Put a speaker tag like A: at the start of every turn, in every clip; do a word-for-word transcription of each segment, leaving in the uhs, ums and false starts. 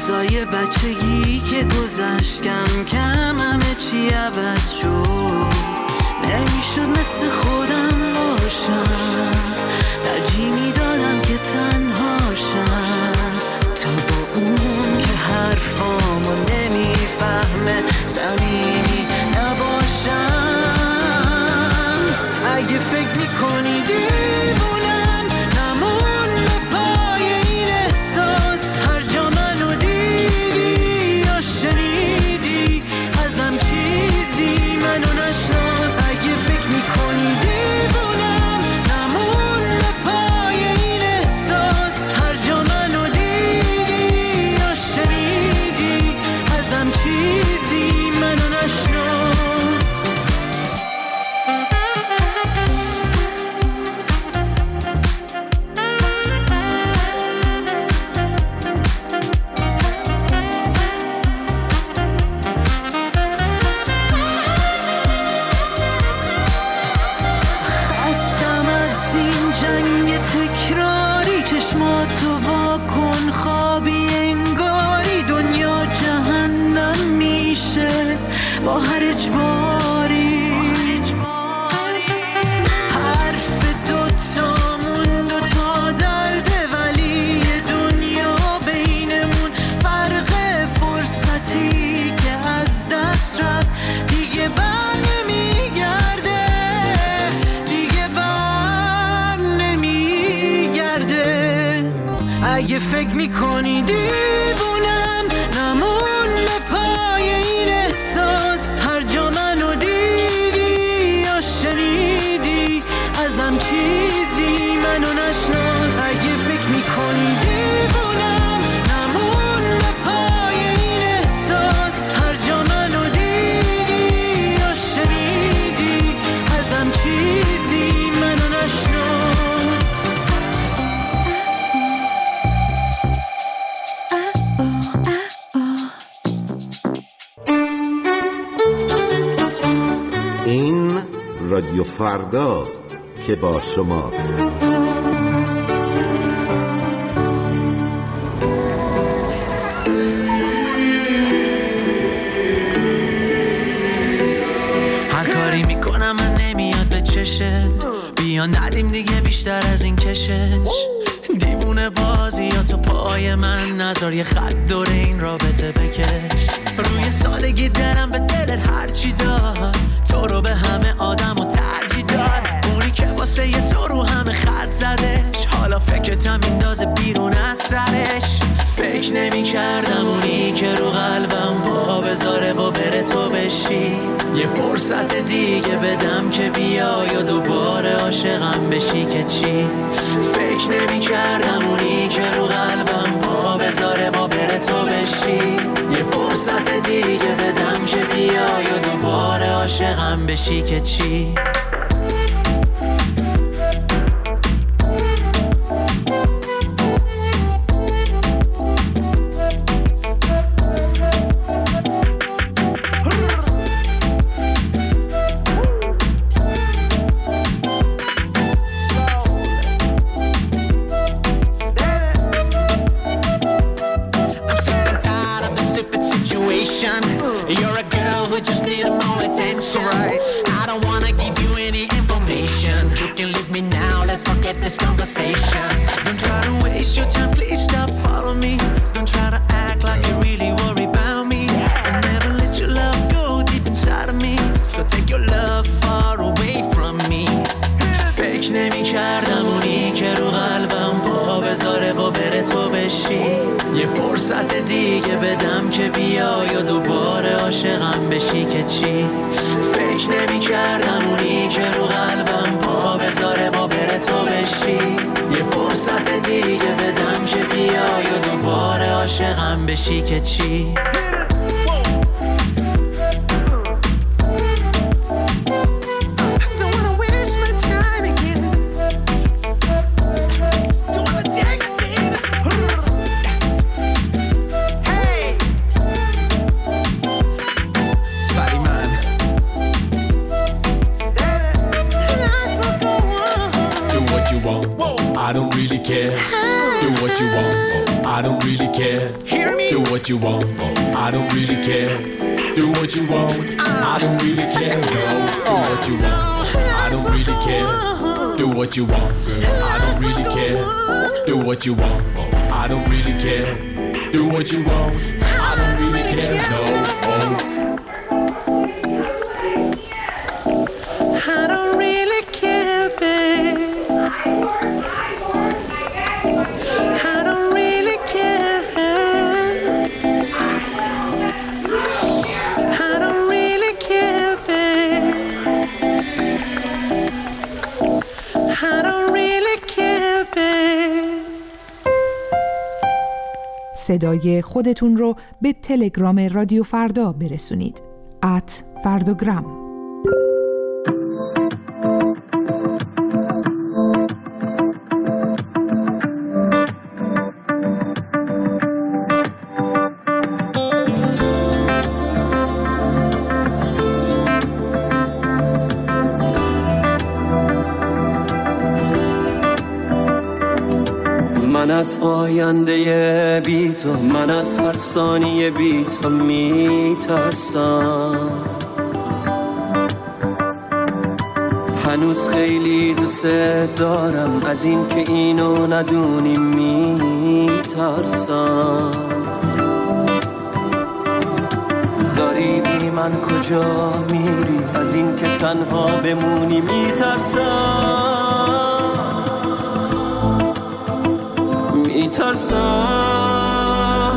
A: روزای بچگی که گذشت کم کم همه چی عوض شد. نمیشد مثل خودم باشم، ترجیح میدادم که تنهاشم تا با اون که حرفامو نمیفهمه صمیمی نباشم. اگه فکر میکنی دیوونم نمون به پای این احساس، هر جا منو دیدی یا شنیدی ازم چیزی منو نشناس. اگه فکر میکنی دیوونم نمون به پای این احساس، هر جا منو دیدی یا شنیدی ازم چیزی منو نشناس. خستم از این جنگ تکراری، چشماتو واکن خوابی انگاری دنیا جهنم میشه با هر اجباری. حرف دوتامون دوتا درده ولی یه دنیا بینمون، فرق فرصتی که از دست رفت دیگه بر نمیگرده، دیگه بر نمیگرده. اگه فکر میکنی دیوونم نمون به پای این احساس، هر جا منو دیدی یا شنیدی ازم چیزی منو نشناس. اگه فکر میکنی دیوونم نمون به پای این احساس، هر جا منو دیدی یا شنیدی ازم چیزی منو نشناس.
B: این رادیو فرداست که با شماست.
C: هر کاری میکنم من نمیاد به چشت، بیا ندیم دیگه بیشتر از این کشش. دیوونه بازی یا تو پای من نذار یه خط دور این رابطه بکش. روی سادگی دلم به دلت هرچی داد، تو رو به همه آدم و ترجیح داد. اونی که واسه یه تو رو همه خط زدش، حالا فکرتم میندازه بیرون از سرش. فکر نمی کردم اونی که رو قلبم با بذاره و بره تو بشی. یه فرصت دیگه بدم که بیای و دوباره عاشقم بشی که چی. فکر نمی کردم اونی که رو قلبم با بذاره و بره تو بشی. یه فرصت دیگه بدم که بیای و دوباره عاشقم بشی که چی. You're a girl who just needs more attention. Right. I don't wanna give you any information. You can leave me now, let's forget this conversation. Don't try to waste your time, please stop following me. Don't try to act like you really worry about me. I'll never let your love go deep inside of me. So take your love far away from me. فکر نمی کردم اونی که رو قلبم با بذاره و بره تو بشی. یه فرصت دیگه بدم که بیای و دوباره عاشقم بشی که چی. فکر نمی کردم اونی که رو قلبم با بذاره و بره تو بشی. یه فرصت دیگه بدم که بیای و دوباره عاشقم بشی که چی.
D: I don't really care. Do what you want. I don't really care.
C: Hear me
D: Do what you want, I don't really care. Do what you want, I don't really care. No, do what you want, I don't really care. Do what you want, girl, I don't really care. Do what you want, I don't really care. Do what you want, I don't really care. No, oh.
C: I don't really care, babe. I don't really care. I don't really care, babe. I don't really care, babe.
E: صدای خودتون رو به تلگرام رادیو فردا برسونید. ات فردوگرام.
F: من از آینده بی تو، من از هر ثانیه بی تو میترسم. هنوز خیلی دوست دارم، از این که اینو ندونی میترسم. داری بی من کجا میری، از این که تنها بمونی میترسم. میترسم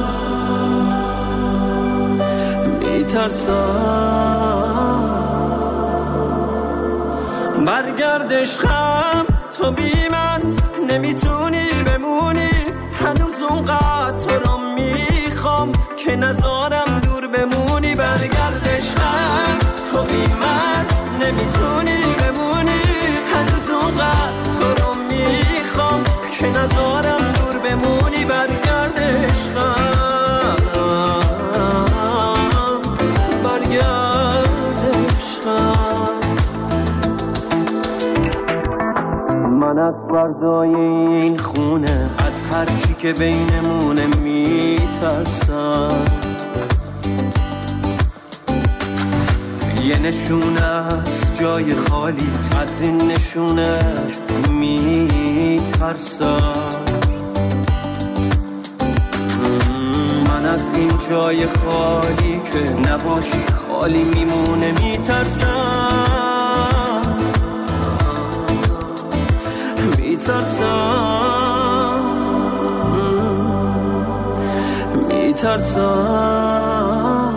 F: میترسم برگرد عشقم، تو بی من نمیتونی بمونی. هنوز اونقدر تو رو میخوام که نذارم دور بمونی. برگرد عشقم، تو بی من نمیتونی بمونی. هنوز اونقدر تو رو میخوام که نذارم دور بمونی. برگرد عشقم، برگرد عشقم. من از فردای این خونه، از هر چی که بینمونه میترسم. یه نشونه از جای خالیت، از این نشونه میترسم. من از این جای خالی که نباشی خالی میمونه میترسم. میترسم میترسم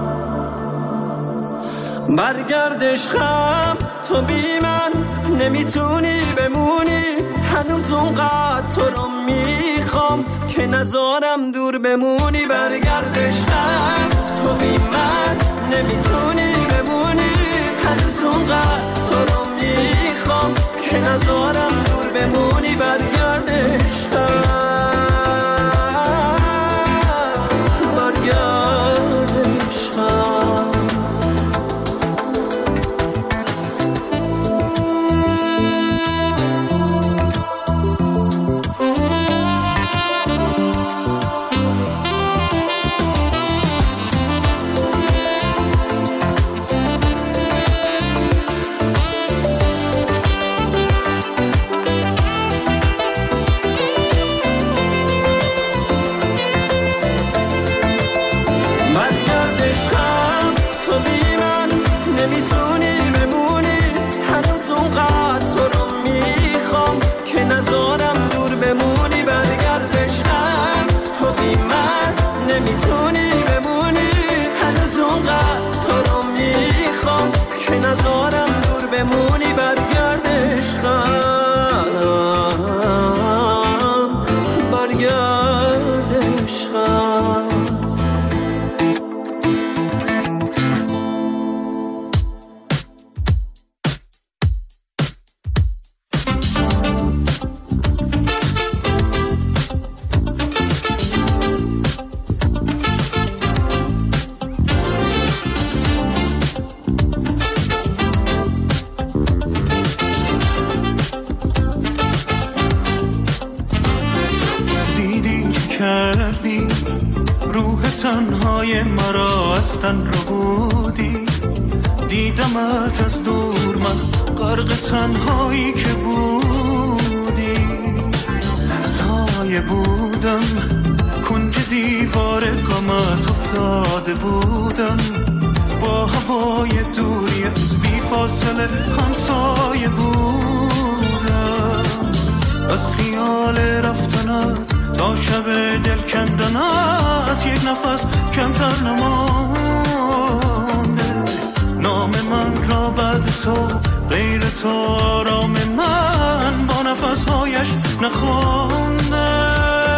F: برگرد عشقم، تو بی من نمیتونی بمونی. هنوز اونقدر تو رو میخوام که نذارم دور بمونی. برگرد عشقم، تو بی من نمیتونی بمونی. هنوز اونقدر تو رو میخوام که نذارم دور بمونی. برگرد عشقم، برگرد عشقم.
G: تنهای مرا از تن رو بودی، دیدمت از دور من غرق تنهایی که بودی، سایه بودم کنج دیوار غمت افتاده بودم، با هوای دوری از بی فاصله همسایه بودم، از خیال رفتنت تا شب دل کندنت یک نفس کمتر نمانده، نام من را بعد تو غیر تو آرام من با نفسهایش نخوانده.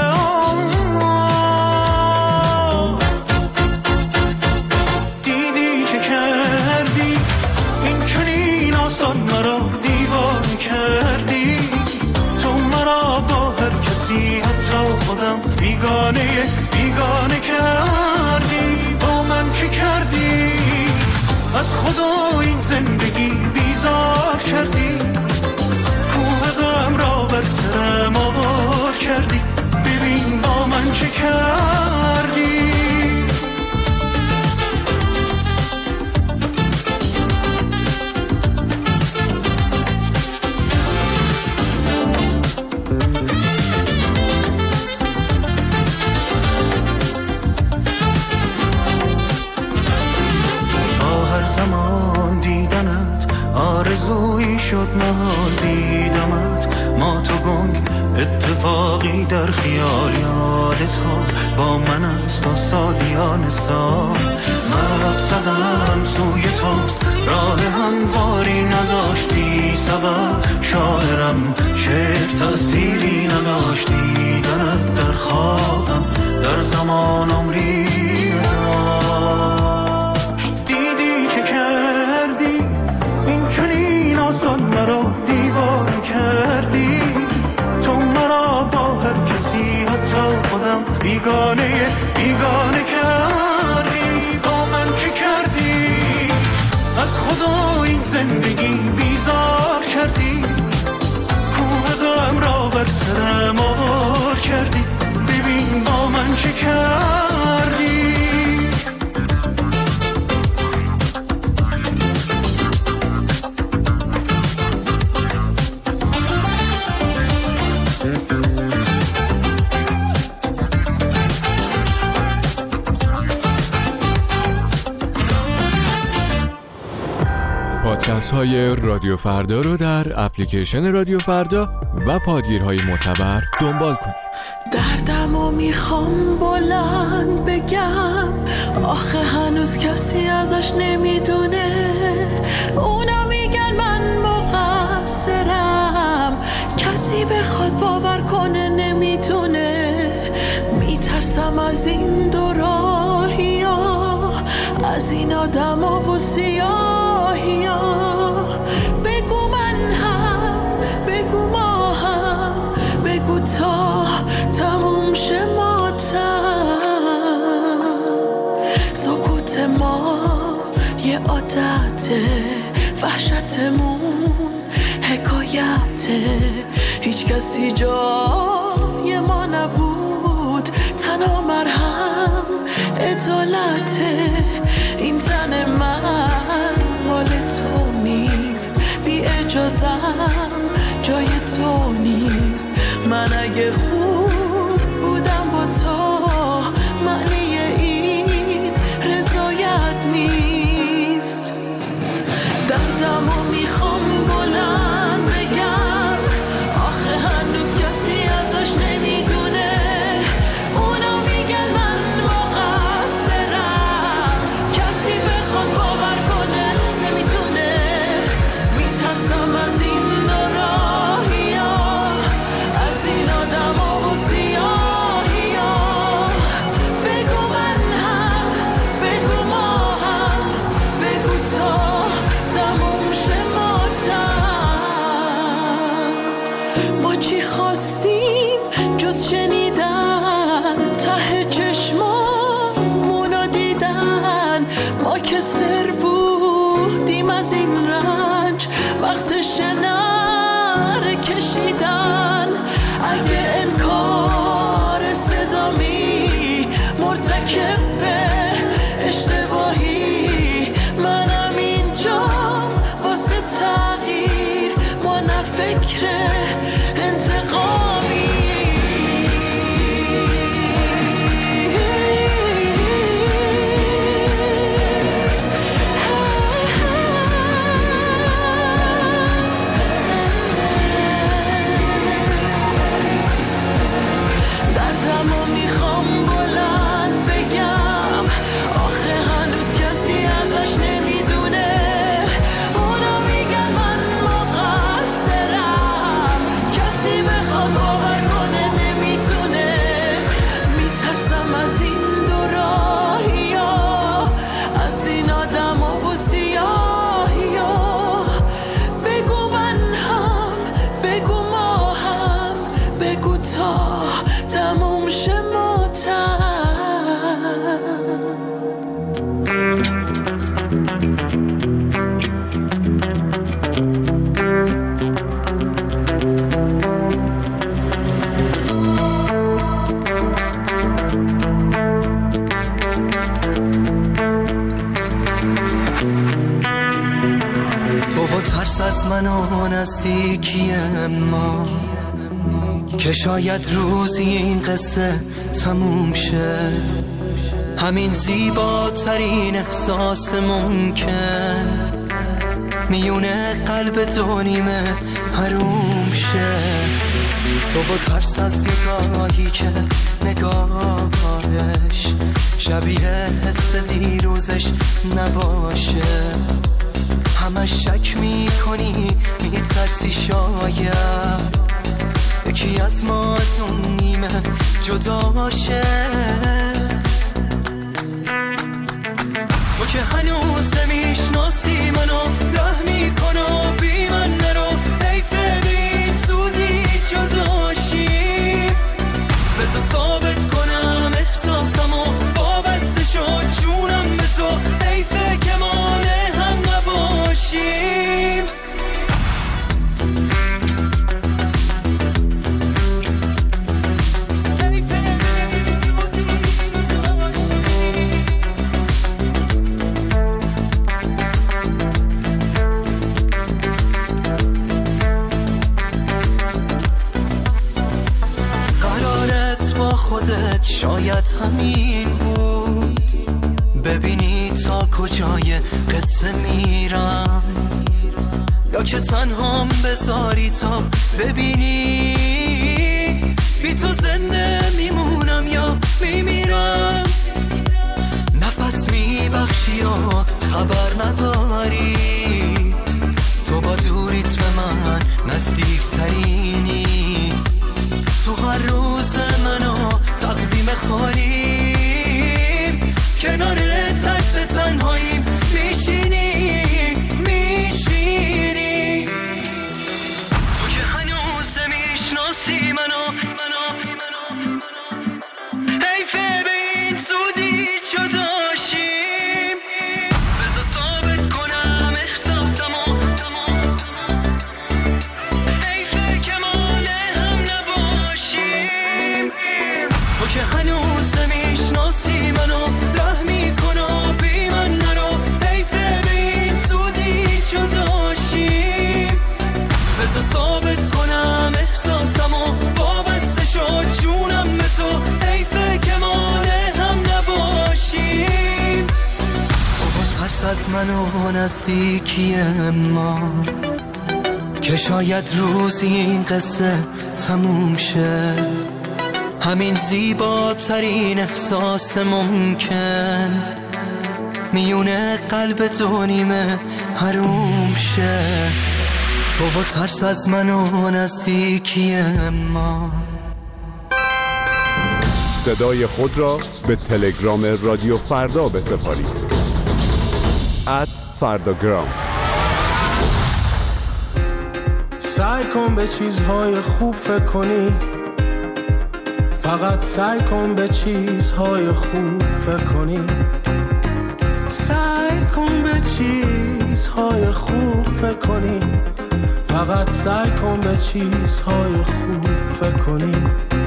G: دیدی چه کردی این چنین آسان مرا دیوانه کردی، تو مرا با هر کسی حتی خودم بیگانه بیگانه کردی، با من چی کردی از خدا این زندگی بیزار کردی، کوه غم را بر سرم آوار کردی، ببین با من چه کردی. زمان دیدنت آرزویی شد محال دیدمت، ما تو گنگ اتفاقی در خیال یادت ها با من است و سالیان سال، مرد زدم سوی توست راه همواری نداشتی، سبب شاعرم شعر تأثیری نداشتی، دیدنت در خوابم در زمان عمری نداشت. آسان مرا دیوانه کردی، تو مرا با هر کسی حتی خودم بیگانه بیگانه کردی، با من چی کردی از خدا این زندگی بیزار کردی، کوه غم را بر سرم آوار کردی، ببین با من چی کردی.
D: پادکست های رادیو فردا رو در اپلیکیشن رادیو فردا و پادگیرهای معتبر دنبال کنید.
H: دردمو میخوام بلند بگم، آخه هنوز کسی ازش نمیدونه، اونا میگن من مقصرم، کسی بخواد باور کنه نمیتونه، میترسم از این دو راهیا، از این آدما و سیاهیا، بگو من هم بگو ما هم، بگو تا تموم شه ماتم، سکوت ما یه عادته، وحشتمون حکایته، هیچ کسی جای ما نبود، تنها مرهم عدالته، این تن من مال تو نیست، بی اجازم جای تو نیست، من اگه خوب بودم با تو معنی این رضایت نیست، دردمو میخوام بلند بگم، آخه هنوز کسی ازش نمیدونه، اونا میگن من مقصرم، کسی بخواد باور کنه نمیتونه، میترسم از این دو راهیا، از این آدما و سیاهیا، بگو من هم بگو ما هم، بگو تا تموم شه ماتم، ما چی خواستیم جز شنیدن، ته چشمامونو دیدن، ما که سر بودیم از این رنج، وقتش نره کشیدن، اگه انکار صدامی مرتکب
C: ترس از من و نزدیکی ما، که شاید روزی این قصه تموم شه. همین زیباترین احساس ممکن میونه قلب دو نیمه حروم شه. تو با ترس از نگاهی که نگاهش شبیه حس دیروزش نباشه. همش شک میکنی میترسی شاید یکی از ما از اون نیمه جدا شه. تو که هنوز نمیشناسی منو، ره میکنو بی من نرو. حیفه بین زودی جداشیم، بذار ثابت کنم احساسمو وابسته شد جونم به تو. حیفه که مانع هم نباشیم. شاید همین بود، ببینی تا کجای قصه میرم، یا که تنهام بذاری تا ببینی بی تو زنده میمونم یا میمیرم. نفس میبخشی و خبر نداری، تو با دوریت به من نزدیک ترینی. تو هر روز منو تقویم خالیم، کنار ترس تنهاییم میشینی میشینی. تو که هنوز نمیشناسی منو منو منو حیفه به این زودی جداشیم، بذار ثابت کنم احساسمو. حیفه که مانع هم نباشیم. تو که هنوز نمیشناسی منو، ره میکنو بی من نرو. حیفه به این زودی جداشیم، بذار ثابت کنم احساسمو وابسته شد جونم به تو. حیفه که مانع هم نباشیم. تو با ترس از من و نزدیکی ما، که شاید روزی این قصه تموم شه. همین زیباترین احساس ممکن میونه قلب دو نیمه حروم شه. تو با ترس از من و نزدیکی ما.
I: صدای خود را به تلگرام رادیو فردا بسپارید. ات فرداگرام.
J: سعی کن به چیزهای خوب فکر کنی، فقط سعی کن به چیزهای خوب فکر کنی. سعی کن به چیزهای خوب فکر کنی، فقط سعی کن به چیزهای خوب فکر کنی.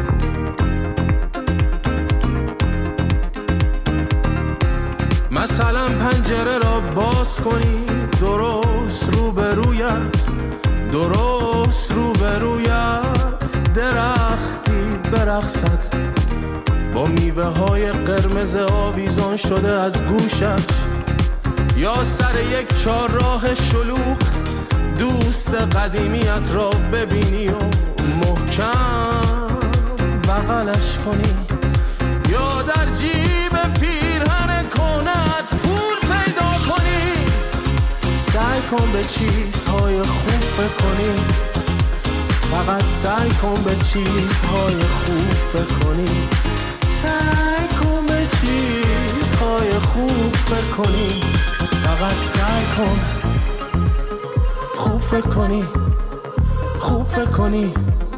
J: مثلا پنجره را باز کنی، درست روبرویت، درست روبرویت درختی برقصد با میوه های قرمز آویزان شده از گوشش، یا سر یک چهارراه شلوغ دوست قدیمیت را ببینی و محکم بغلش کنی، یا در جیب پیرهن کنت پول پیدا کنی. سعی کن به چیزهای خوب فکر کنی، فقط سعی کن به چیزهای خوب فکر کنی. سعی کن به چیزهای خوب فکر کنی، فقط سعی کن خوب فکر کنی، خوب فکر کنی.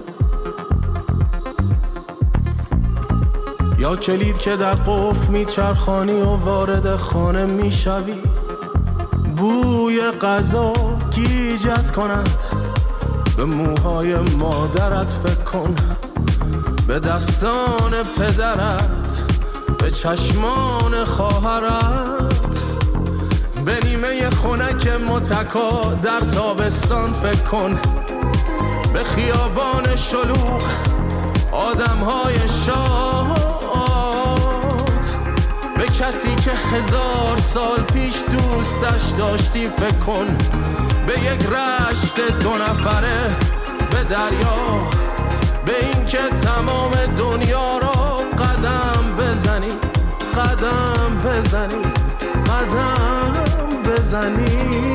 J: یا کلید که در قفل میچرخانی و وارد خانه میشوی، بوی غذا گیجت کند، به موهای مادرت فکر کن، به دستان پدرت، به چشمان خواهرت. به نیمه خنک متکا در تابستان فکر کن، به خیابان شلوغ آدم‌های شاد، به کسی که هزار سال پیش دوستش داشتی فکر کن، به یک رشت دو نفره به دریا، به این که تمام دنیا را قدم بزنی، قدم بزنی، قدم بزنی.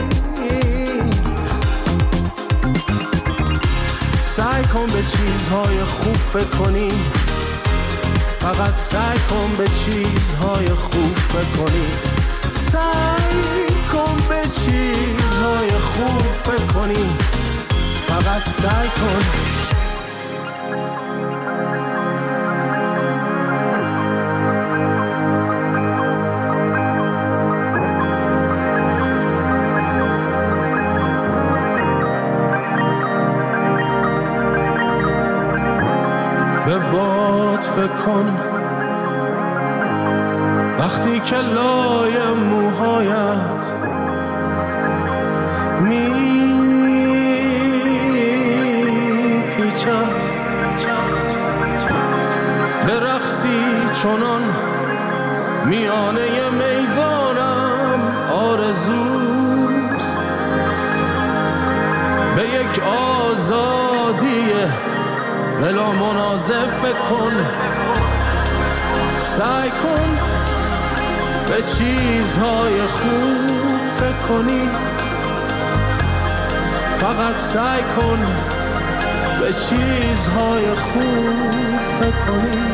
J: سعی کن به چیزهای خوب فکر کنی، فقط سعی کن به چیزهای خوب فکر کنی، سعی کن به چیزهای خوب فکر کنی، فقط سعی کن. به باد فکر کن وقتی که لای موهایت می پیچد، به رقصی چنان میانه میدانم آرزوست، به یک آزادی بلا منازع فکر کن، سعی کن به چیزهای خوب فکر کنی، فقط سعی کن به چیزهای خوب فکر کنی.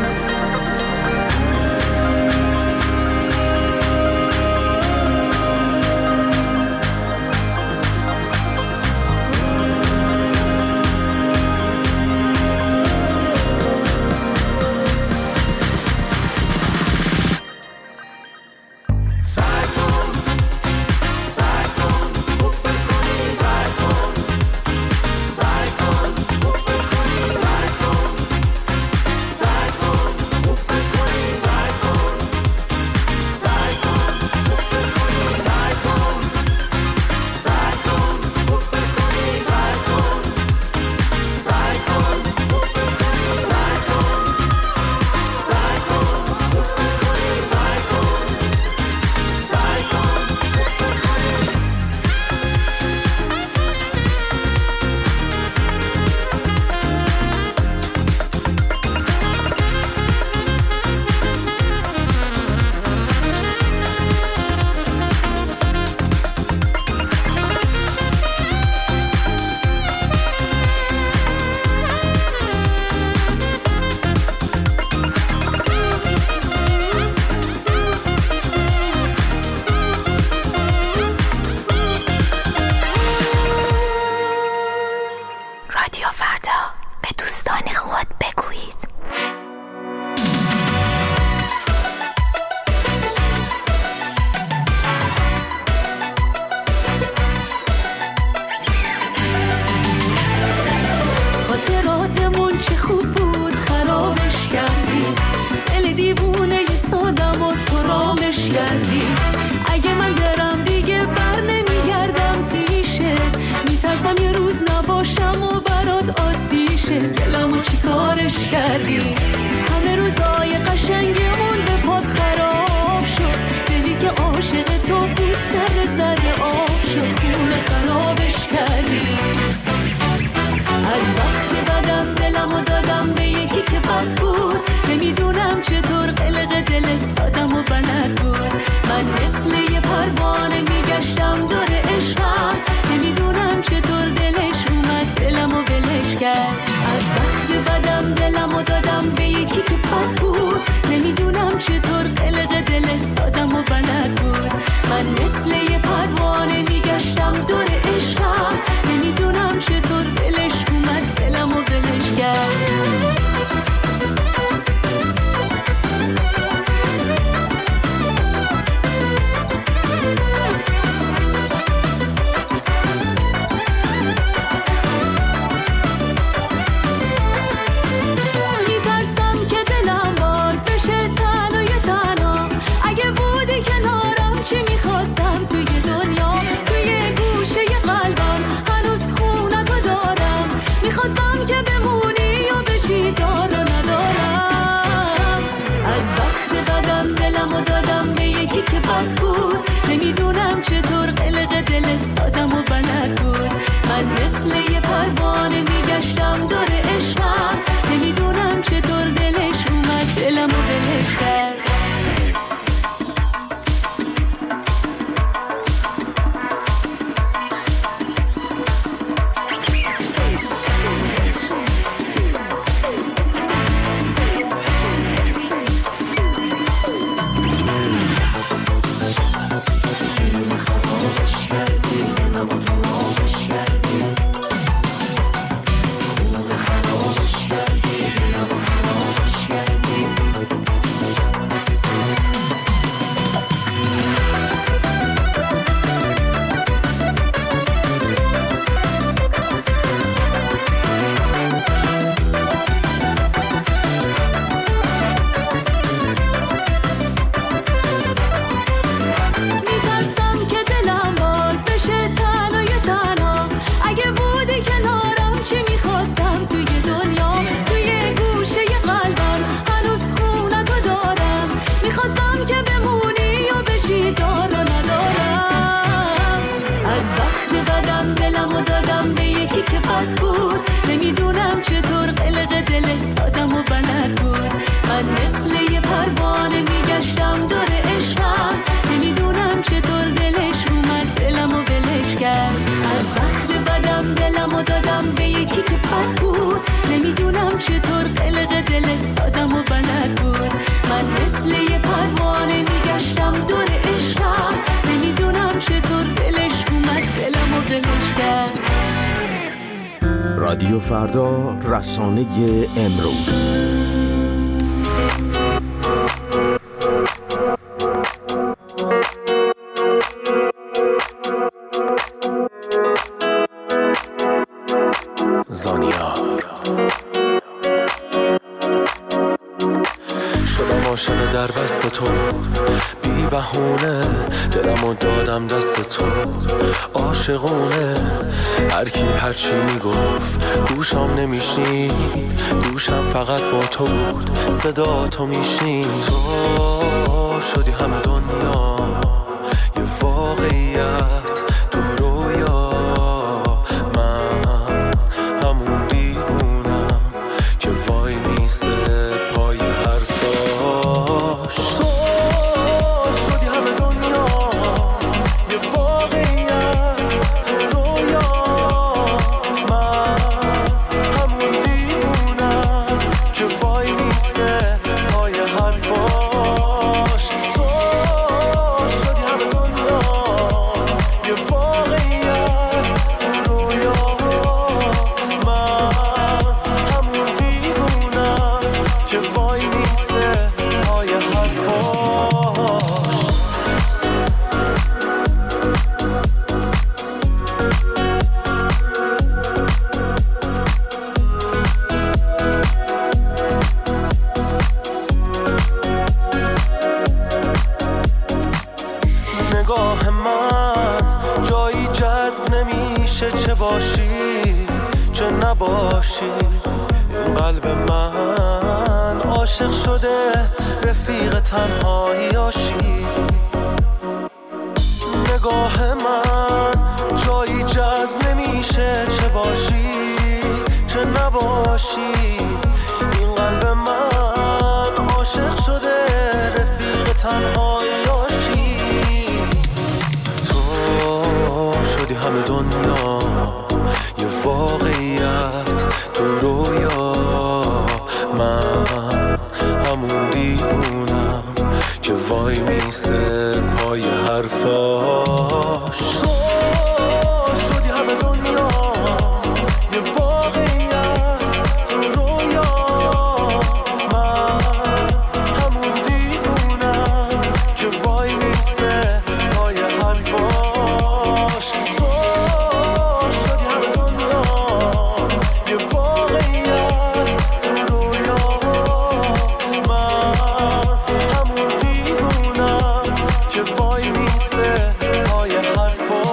G: سعی کن
B: رادیو فردا، رسانه امروز.
F: زانیار شدم عاشق در بست تو، بی بهونه دلمو دادم دست تو، عاشقونه هر کی هر چی میگفت گوشم نمیشنید، گوشم فقط با تو بود، صدا تو میشنید. تو شدی همه دنیا یه واقعیت، تو رویا من همون دیوونم که وای میسته پای حرفاش. تو شدی همه دنیا یه واقعیت، تو رویا من همون دیوونم که وای میسته پای حرفاش. تو شدی همه دنیا یه واقعیت، تو رویا من همون دیوونم که وای میسته پای حرفاش. نگاه من جایی جذب نمیشه، چه باشی چه نباشی. این قلب من عاشق شده رفیق تنهاییاشی. نگاه من جایی جذب نمیشه، چه باشی چه نباشی. این قلب من عاشق شده رفیق تنهاییاشی. تو شدی همه دنیا یه واقعیت، تو رویا من همون دیوونم که وای میسته پای حرفاش. تو شدی همه دنیا یه واقعیت، تو رویا من همون دیوونم که وای میسته پای حرفاش. تو شدی همه دنیا یه واقعیت، تو رویا من همون دیوونم که وای میسته پای حرفاش.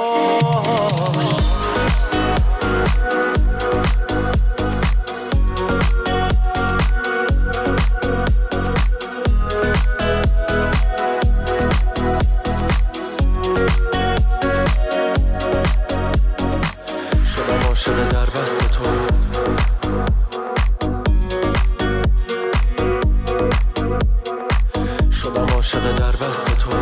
F: شدم عاشق در بست تو، شدم عاشق در بست تو.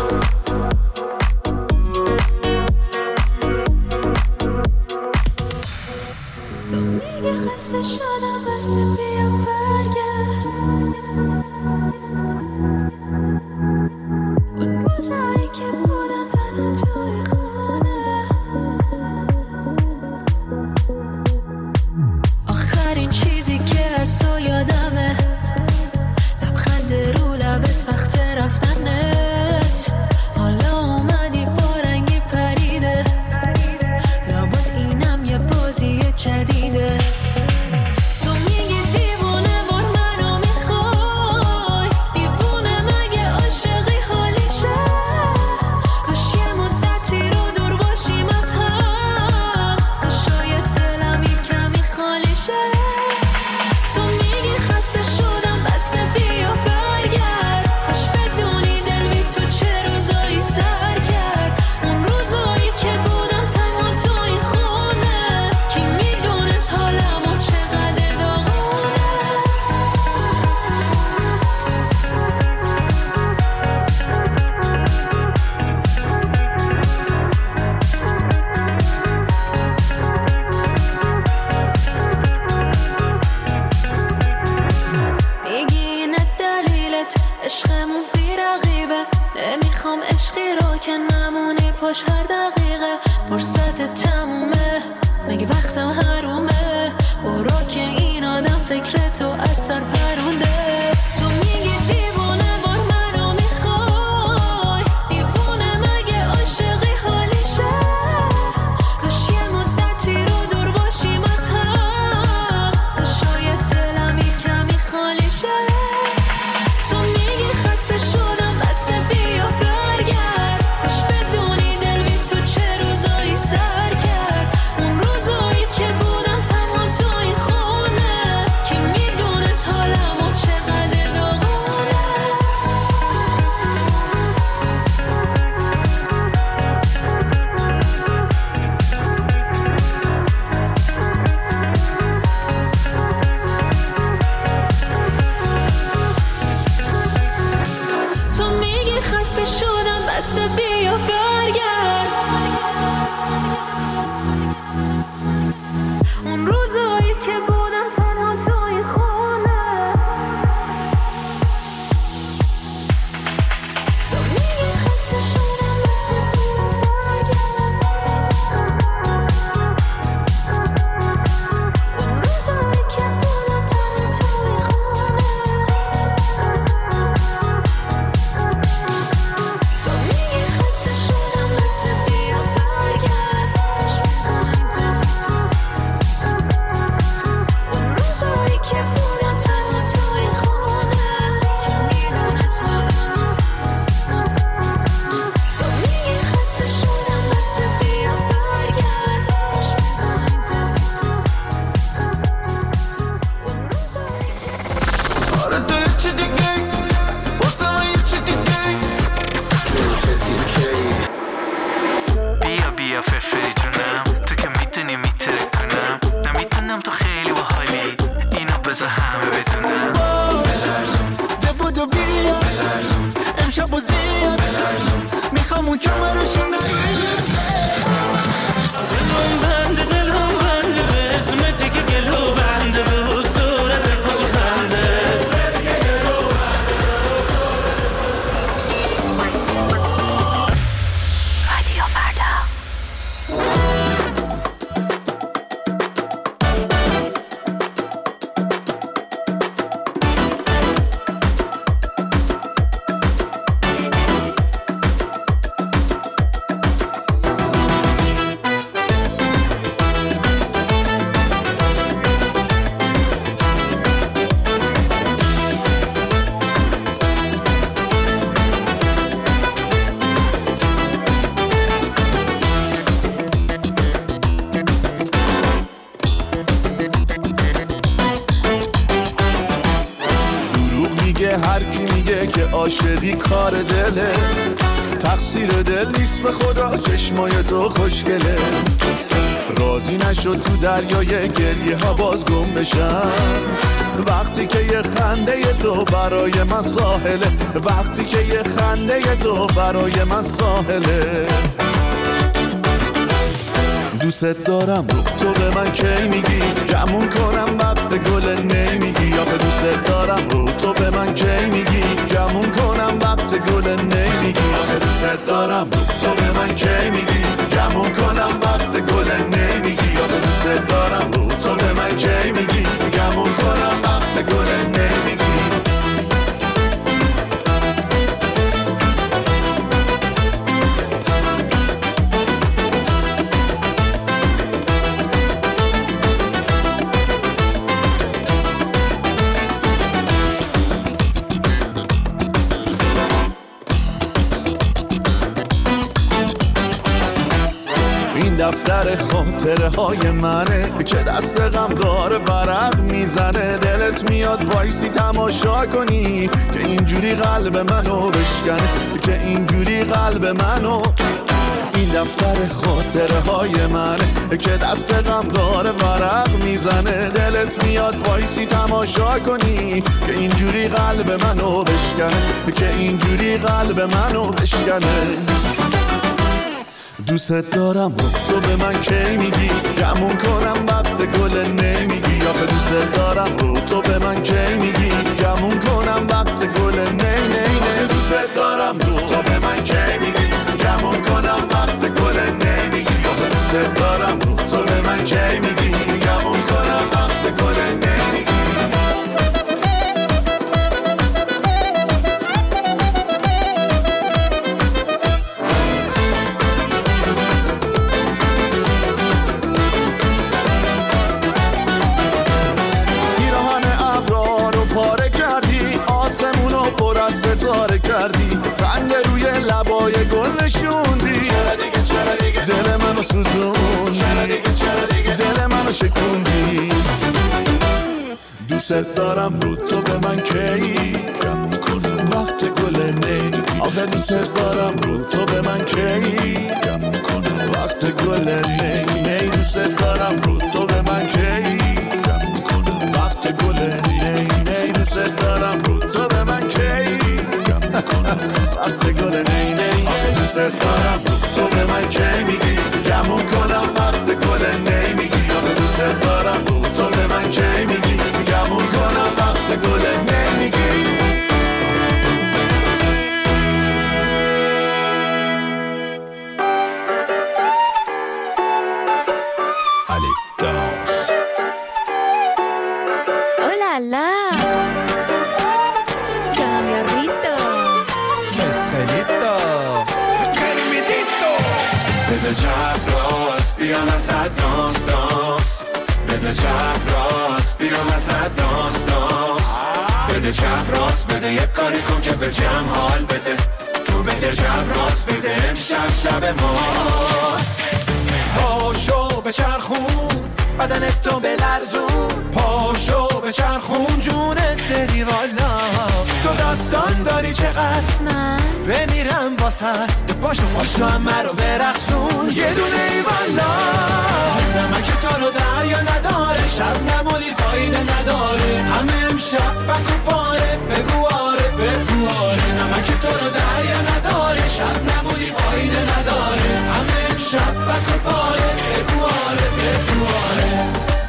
H: تو میگه خسته شدم بس بیا برگرد، اون روزایی که بودم تنها توی خونه. آخرین چیزی که از تو یادمه لبخند رو لبت وقت رفتنت. حالا اومدی با رنگی پریده، لابد اینم یه بازی جدیده. تو میگی دیوونه بار منو میخوای، دیوونه مگه عاشقی حالیشه. کاش یه مدتی رو دور باشیم از هم، تا شاید دلم یه کمی خالی شه. تو میگی خسته شدم بس بیا برگرد، کاش بدونی دل بی تو چه روزایی سر کرد. اون روزایی که بودم تنها تو این خونه، کی میدونست حالمو چقدر داغونه. میگی اینه دلیلت عشقمون بی رقیبه، نمیخوام عشقی رو که نمونی پاش هر دقیقه. فرصت تمومه مگه وقتم حرومه؟ برو که این آدم فکر تو از سر پرونده. تو میگی دیوونه بار منو میخوای، دیوونه مگه عاشقی حالیشه؟ کاش یه مدتی رو دور باشیم از هم، تا شاید دلم یه کمی خالی شه. تو میگی خسته شدم بس بیا برگرد، کاش بدونی دل بی تو چه روزایی سر کرد. اون روزایی که بودم تنها توی خونه، که میدونست حالم و چقدر داغونه. تو میگی خسته شدم بس بیا برگرد، اون روزایی که بودم تنها توی خونه. تو میگی خسته شدم بس بیا برگرد، اون روزایی که بودم تنها توی خونه. تو میگی خسته شدم بس بیا برگرد، کاش می‌خوایم دل تو اون روزایی که بودم تنها توی خونه، که میدونست حالم. تو میگی خسته شدم بس بیا برگرد، کاش می‌خوایم دل تو اون روزایی که
G: آره تو یه چی دیگه واسه من یه چی دیگه جون چه تیکه‌ای
C: بیا بیا فرفری جونم، تو که میتونی میتره کنم. نمیتونم تو خیلی باحالی، اینو بذار همه بدونم.
G: بلرزون ده بودو بیا بلرزون امشب و زیاد بلرزون میخوام اون کمرشو نگیر. دلم بنده دلم بنده به اسمتی که گلو بنده به صورت خوش و خنده.
H: رادیو فردا.
G: دروغ میگه هر کی میگه که عاشقی کار دله، تقصیر دل نیست به خدا چشمای تو خوشگله. راضی نشد تو دریای گریه ها باز گم بشم، وقتی که یه خنده تو برای من ساحله، وقتی که یه خنده تو برای من ساحله. دوست دارم تو به من کی میگی، گمون کنم وقت گل نمیگی. آخه دوست دارم رو تو به من کی میگی، گمون کنم وقت گل نمیگی. آخه دوست دارم رو تو به من کی میگی، گمون کنم وقت گل نمیگی. آخه دوست دارم رو تو به من کی میگی، گمون کنم وقت گل نمیگی. این دفتر خاطره های منه که دست غم داره ورق میزنه. دلت میاد وایسی تماشا کنی که اینجوری قلب منو بشکنه، که اینجوری قلب منو. این دفتر خاطره های منه که دست غم داره ورق میزنه. دلت میاد وایسی تماشا کنی که اینجوری قلب منو بشکنه، که اینجوری قلب منو بشکنه. دوست دارم تو به من کی میگی، گمون کنم وقت گل نمیگی. آخه دوست دارم رو تو به من کی میگی، گمون کنم وقت گل نه نه نه. دوست دارم رو تو به من کی میگی، گمون کنم وقت گل نمیگی. آخه دوست دارم رو تو به من
K: من کی میگی گمون کنم وقت گل نمیگی
L: ستاره کردی خنده روی لبای گل نشوندی
K: چرا دیگه چرا دیگه
L: دل منو سوزوندی
K: چرا دیگه چرا دیگه
L: دل منو شکوندی دوست دارم رو تو به من کی گم کنم وقت گل نمیگی آخه دوست دارم رو تو به من کی گم کنم وقت گل نمیگی دوست دارم رو تو به من کی گم کنم وقت گل نمیگی دوست دارم رو تو به من کی وقت گل نی نی دوست دارم تو به من کی میگی گمون کنم وقت گل نی میگی دوست دارم تو به من کی میگی گمون کنم وقت گل نی میگی
D: علی داس
M: اولالا
K: بده چپ راست بیا وسط دانس دانس بده چپ راست بیا وسط دانس دانس بده چپ راست بده یک کاری کن که به جمع حال بده تو بده چپ راست بده امشب شب ماست پاشو به چرخون بدنت تو بلرزون پاشو به چرخون جونت دری والا تو داستان داری چقدر
M: من
K: بمیرم واسد باشو باشو همه رو برقصون یه دونه ای والا نمک تو رو دریا نداره شب نمولی فایده نداره همه امشب بکو پاره بگو آره بگو آره نمک تو رو دریا نداره شب نمولی فایده نداره همه امشب بکو پاره بگو آره بگو آره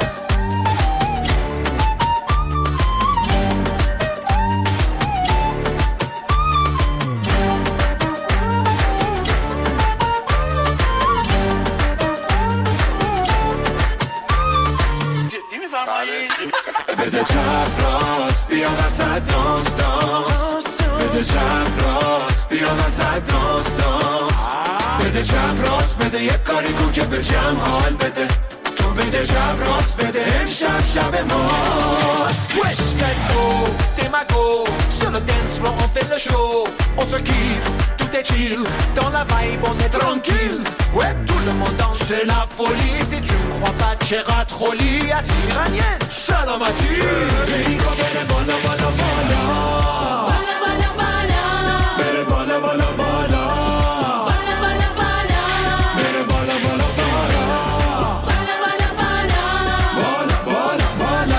K: بده چپ راست بیا وسط دانس دانس بده چپ راست بیا وسط دانس دانس بده چپ راست بده یک کاری کن که به جمع حال بده تو بده چپ راست بده امشب شب ماست Wesh, let's go, Demago Sur le dance floor on fait le show On se kiffe, tout est chill Dans la vibe on est tranquille Ouais, tout le monde danse, c'est la folie Si tu me crois pas, tchera troli Iranienne, salamati Rico, bere, bola, bola, bola Bola, bola, bola Bere, bola, bola, bola Bola, bola, bola Bere, bola, bola, bola Bola, bola, bola Bola, bola, bola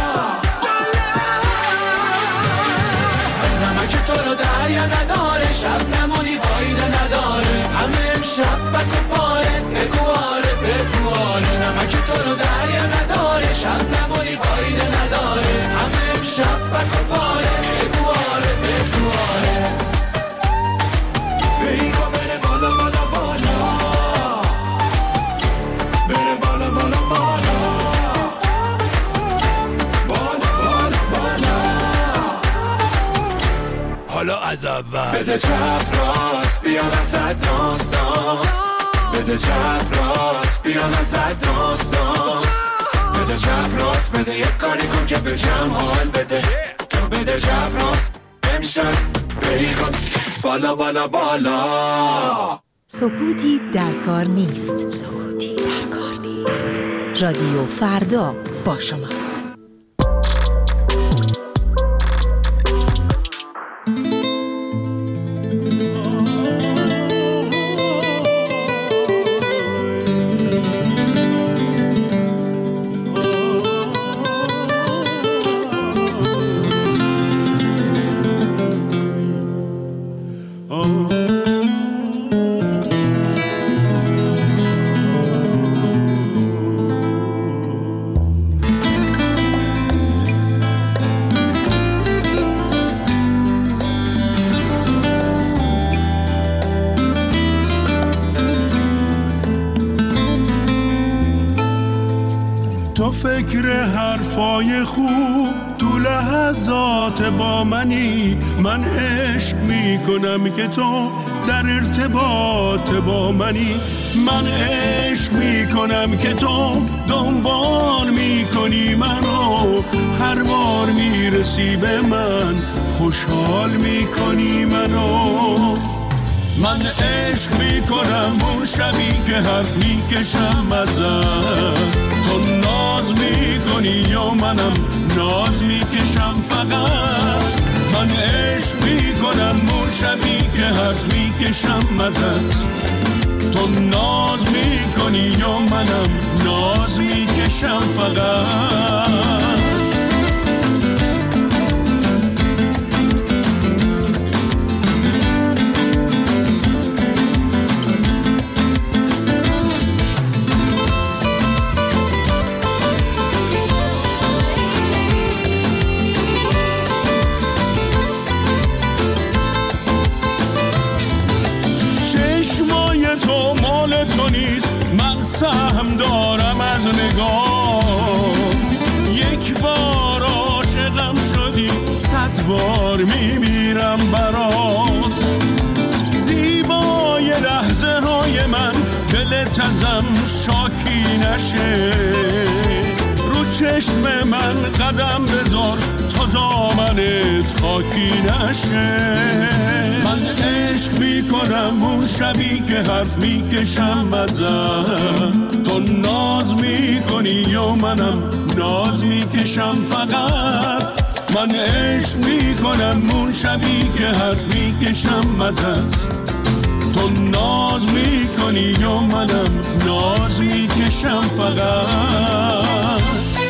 K: نمک تو رو دریا نداره شب نمونی فایده نداره همه امشب بکو پاره بگو آره بگو آره نمک تو رو دریا نداره شب نمونی فایده نداره همه امشب بکو پاره بگو آره بگو آره بیگو بره بالا بالا بالا بره بالا بالا بالا بالا بالا بالا حالا از اول بده چپ راست بیا وسط دانس دانس بده چپ راست بیا وسط دانس دانس بده چپ راست بده یک کاری کن که به جمع حال بده تو بده چپ راست امشب بیگم بالا بالا بالا
N: سکوتی در کار نیست سکوتی در کار نیست رادیو فردا با شماست.
L: فکر حرفای خوب تو لحظات با منی، من عشق میکنم که تو در ارتباط با منی، من عشق میکنم که تو دنبال میکنی منو، هر بار میرسی به من خوشحال میکنی منو. من عشق میکنم اون شبی که حرف میکشم ازت، تو ناز میکنی یا منم ناز میکشم فقط. من عشق میکنم اون شبی که حرف میکشم ازت، تو ناز میکنی یا منم ناز میکشم فقط. سهم دارم از نگاه، یک بار عاشقم شدی صد بار میمیرم برات. زیبای لحظه های من دلت ازم شاکی نشه، رو چشم من قدم بذار تا دامنت خاکی نشه. من عشق میکنم اون شبی که حرف میکشم ازت، تو ناز میکنی یا منم ناز میکشم فقط. من عشق میکنم اون شبی که حرف میکشم ازت، تو ناز میکنی یا منم ناز میکشم فقط.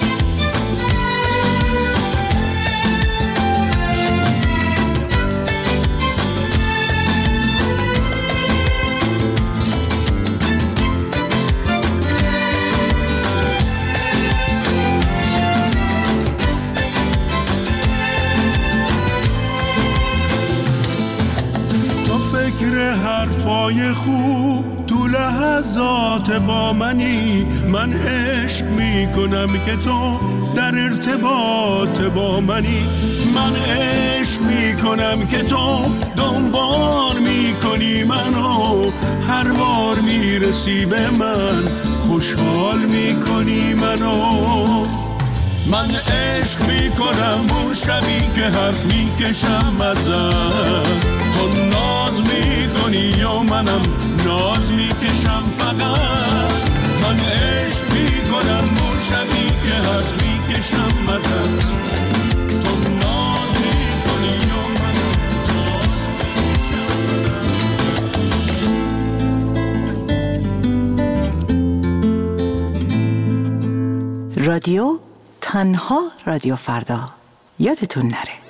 L: فکر حرفای خوب تو لحظات با منی، من عشق میکنم که تو در ارتباط با منی، من عشق میکنم که تو دنبال میکنی منو، هر بار میرسی به من خوشحال میکنی منو. من عشق میکنم اون شبی که حرف میکشم ازت، تو ناز میکنی یا منم ناز میکشم فقط. من عشق میکنم اون شبی که حرف میکشم ازت، تو ناز میکنی یا منم ناز
M: میکشم. رادیو تنها رادیو فردا، یادتون نره.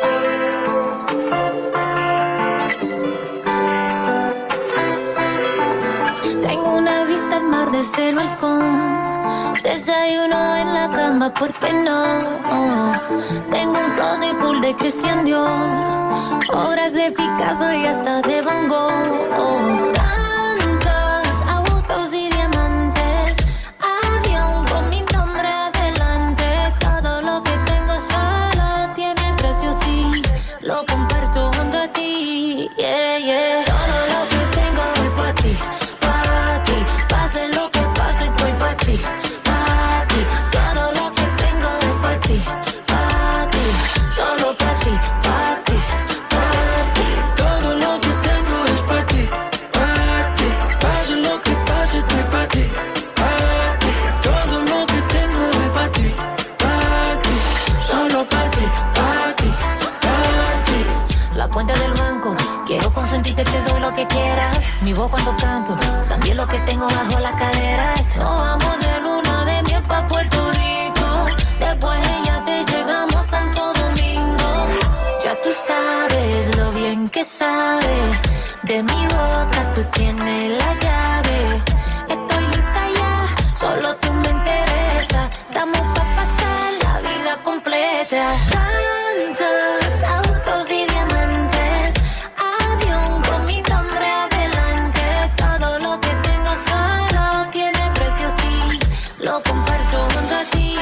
H: Desde el balcón, desayuno en la cama, ¿por qué no? Tengo un closet full de Christian Dior, obras de Picasso y hasta de Van Gogh. Tantos autos y diamantes, avión con mi nombre adelante. Todo lo que tengo solo tiene precio, sí, lo comparto junto a ti, yeah, yeah. Todo lo que tengo es para ti, para ti. Pase lo que pase, estoy para ti, para ti. Todo lo que tengo es para ti, para ti. Solo para ti, para ti, para ti.
K: Todo lo que tengo es para ti, para ti. Pase lo que pase, estoy para ti, para ti. Todo lo que tengo es para ti, para ti. Solo para ti, para ti, para ti.
H: La cuenta del banco, quiero consentirte, te doy lo que quieras. Mi voz cuando canto, también lo que tengo bajo las caderas. Nos vamos de luna de miel pa' Puerto Rico, después ella te llegamos a Santo Domingo. Ya tú sabes lo bien que sabe, de mi boca tú tienes la llave. Estoy lista ya, solo tú me interesa. Estamos pa' pasar la vida completa. Tantos autos y diamantes, avión con mi nombre adelante. Todo lo que tengo solo tiene precio, sí, lo comparto junto a ti.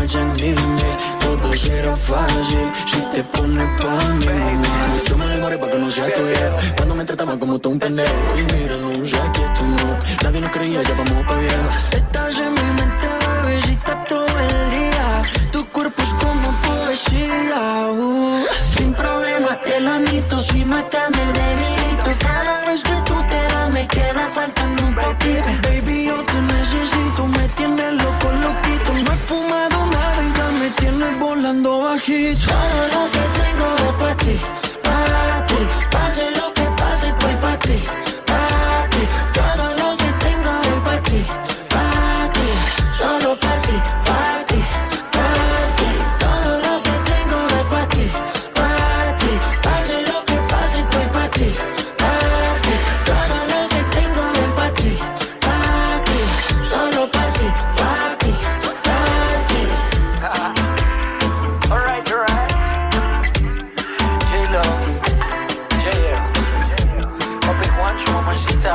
O: anime, todo será fácil si te pones pa' mí. Yo me demoré pa' que no sea tuya, cuando me trataban como tú un pendejo. Y mira, no sé qué temor, nadie nos creía, ya vamos pa' viejo. Estás en mi mente, bebecita, todo el día. Tu cuerpo es como poesía, uh. Sin problema te lo admito, si no estás me debilito. Cada vez que tú te das me queda faltando un poquito. Baby, yo te necesito, me tienes loco, loquito. No he fumado nada y ya me tienes volando bajito. Todo lo que tengo es pa' ti, pa' ti. Pase lo que pase, estoy pa' ti, pa' ti. Todo lo que tengo es pa' ti, pa' ti. Solo pa' ti, pa' ti, pa' ti. Todo lo que tengo es pa' ti, pa' ti. Pase lo que pase, estoy pa' ti, pa' ti. Todo lo que tengo es pa' ti, pa' ti. Solo pa' ti, pa' ti, pa' ti.
P: Alright, alright. J-Lo, J-L, Papi Juancho, mamacita.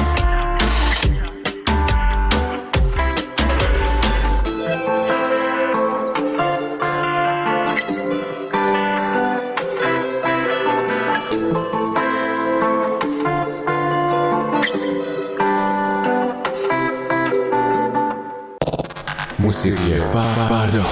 D: موسیقی فردا.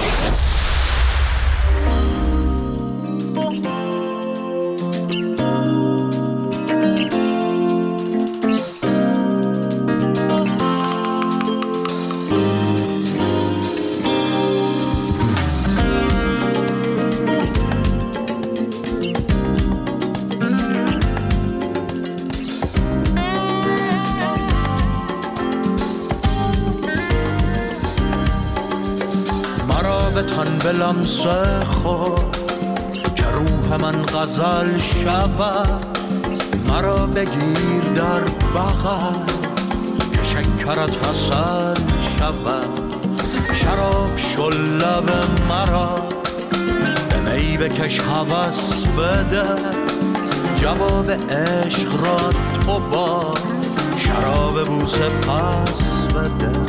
C: به لمس خود که روح من غزل شود، مرا بگیر در بغل که شکرت حسن شود. شراب شل لب مرا به می بکش هوس بده، جواب عشق را تو با شراب بوسه پس بده.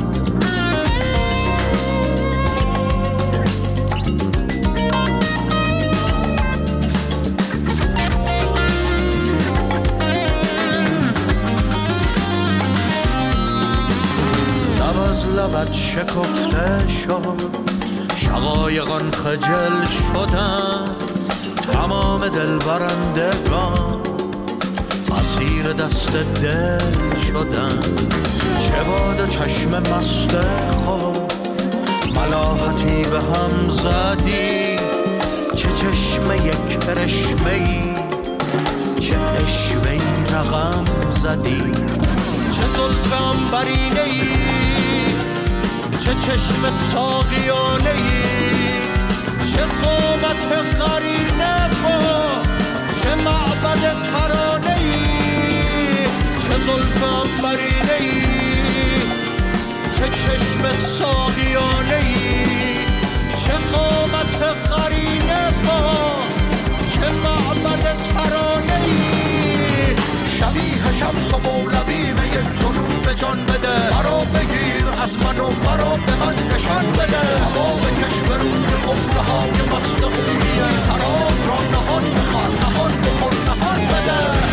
C: لبت شکفته شد، شقایقان خجل شدن، تمام دل برندگان اسیر دست دل شدن. چه باد چشم مست خود ملاحتی به هم زدی، چه چشم یک کرشمه‌ای، چه اشوه‌ای رقم زدی. چه زلف عنبرینه‌ای، چه چشم ساقیانه‌ای، چه قامت قرینه با چه معبد ترانه‌ای. چه زلف عنبرینه‌ای، چه چشم ساقیانه‌ای، چه قامت قرینه با چه معبد ترانه‌ای. شبیه شمس و مولوی به یک جنون به جان بده، مرا بگیر از من و مرا به من نشان بده. هوا بکش به روی خمره های مست خوریه، شراب را نهان بخور نهان بخور نهان بده.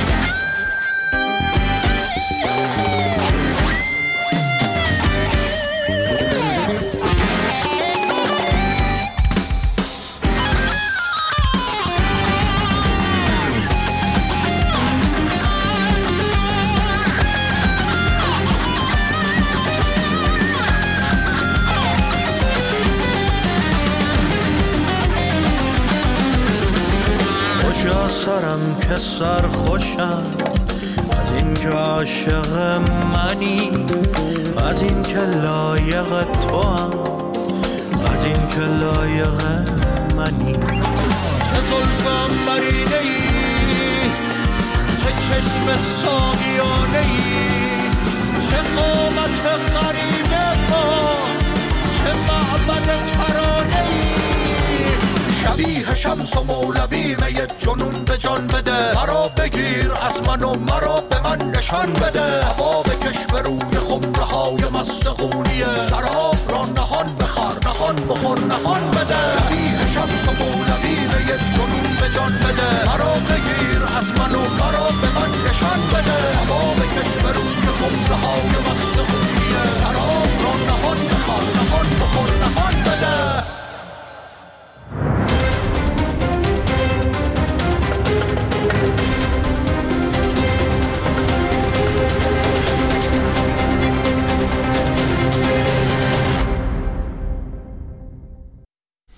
C: سرم که سر خوشم از این که عاشق منی، از این که لایق تو هم، از این که لایق منی. چه زلف عنبرینه‌ای، چه چشم ساقیانه‌ای، چه قامت قرینه با چه معبد ترانه‌ای. شبیه
Q: شمس و مولوی می جنون به جان بده، مرا بگیر از من و مرا به من نشان بده. هوا بکش به روی خمره های مستقونیه، شراب را نهان بخور نهان بخور نهان بده. شبیه شمس و مولوی می جنون به جان بده، مرا بگیر از من و مرا به من نشان بده. هوا بکش به روی خمره های مستقونیه، شراب را نهان بخور نهان بخور